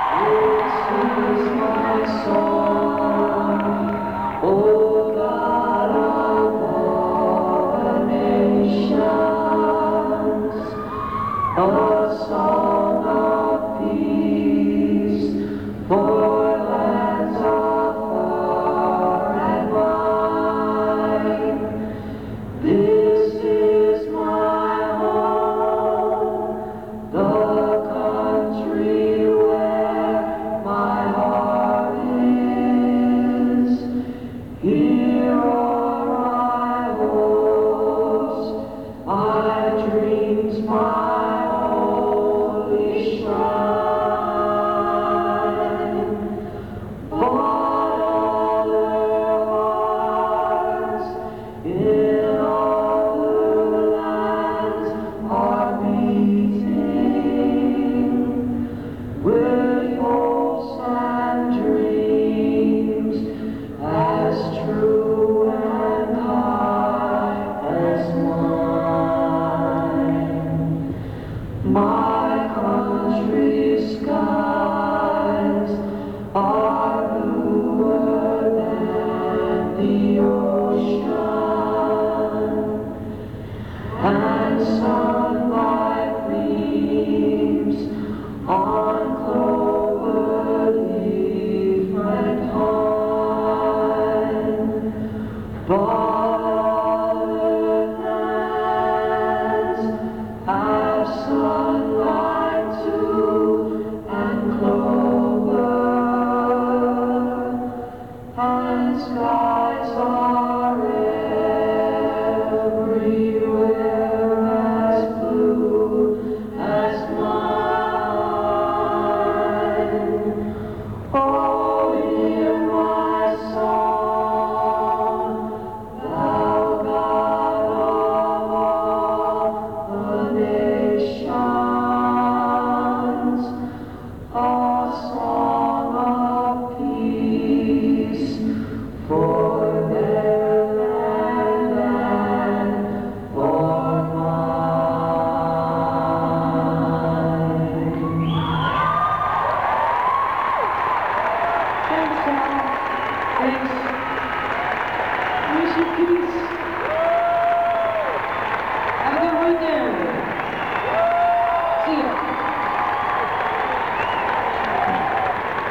This is my song, O God of all nations, a song of peace for lands afar and wide. This is my home, the country where my heart is. Here are my hopes, my dreams, my holy shrine. But other hearts in other lands are beating with hopes and dreams as true and high as mine. My country's skies are bluer than the ocean, and sunlight gleams on clover leaf and pine. But